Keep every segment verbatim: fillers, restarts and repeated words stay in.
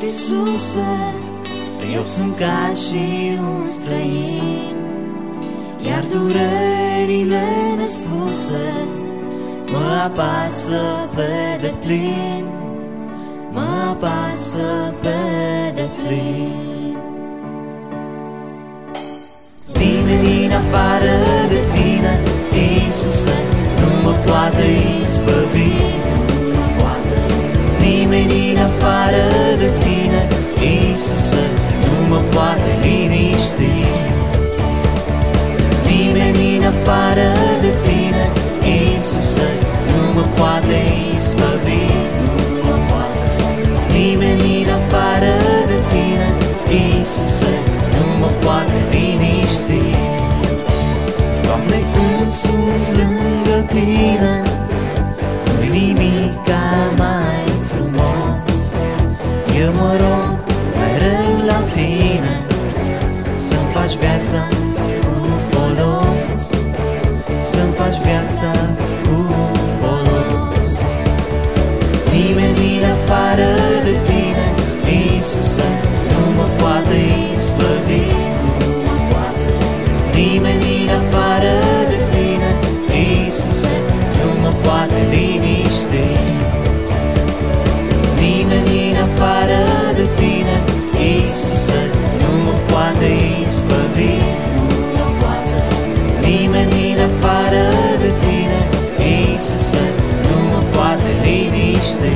Iisuse, eu sunt ca și un străin, iar durerile nespuse mă apasă pe deplin, mă apasă pe deplin. Nimeni în afară de tine, Iisuse, nu mă poate izbăvi. Nimeni în afară de tine, Iisuse, nu mă poate liniști. Nimeni în afară de tine, Iisuse, nu mă poate izbăvi. Nimeni în afară de tine, Iisuse, nu mă poate liniști. Doamne, când sunt lângă tine, nu-i nimica mai frumos. Eu mă rog mereu la tine să-mi faci viața cu folos, să-mi faci viața cu folos. Nimeni în afară de tine, Iisuse, nu mă poate izbăvi. Nimeni în afară de tine, Iisuse, nu mă poate liniști. Nimeni în afară de tine, Iisuse, nu mă poate izbăvi. Nimeni în afară de tine, Iisuse, nu mă poate liniști.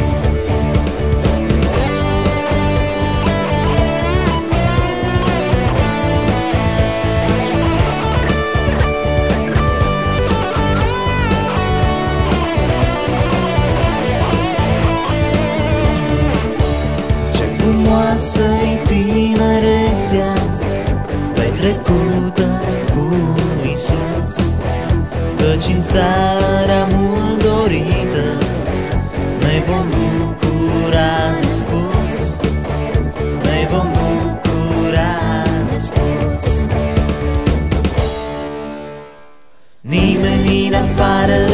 Frumoasă-i tinerețea petrecută cu Iisus, căci în țara mult dorită ne vom bucura nespus, ne vom bucura nespus. Nimeni în afară